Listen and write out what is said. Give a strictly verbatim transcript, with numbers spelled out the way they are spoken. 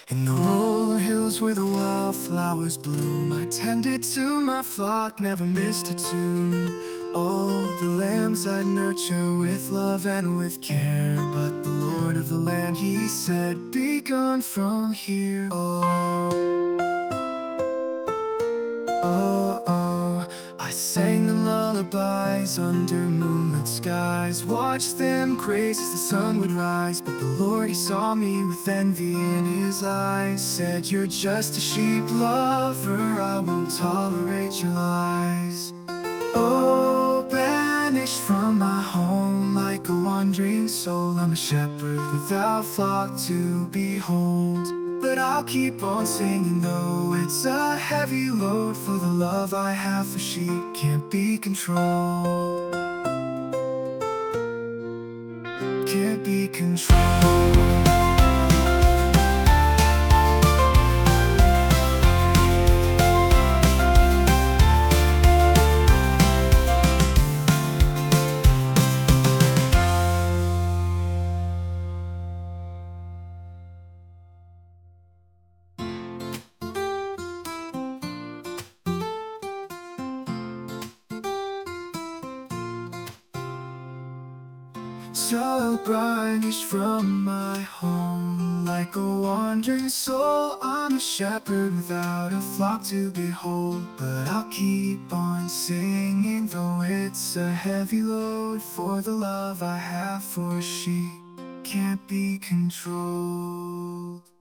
In the rolling hills where the wildflowers bloom, I tended to my flock, never missed a tune. Oh, the lambs I nurture with love and with care, but the Lord of the land, he said, be gone from here. Oh, oh, oh, I sang the lullabies under moonlit skies, watched them grace as the sun would rise. But the Lord, he saw me with envy in his eyes, said, you're just a sheep lover, I won't tolerate your lies. Oh, banished from my home like a wandering soul, I'm a shepherd without flock to behold. But I'll keep on singing though it's a heavy load, for the love I have for sheep can't be controlled. Can't be controlled. So banished from my home like a wandering soul, I'm a shepherd without a flock to behold. But I'll keep on singing though it's a heavy load, for the love I have for sheep can't be controlled.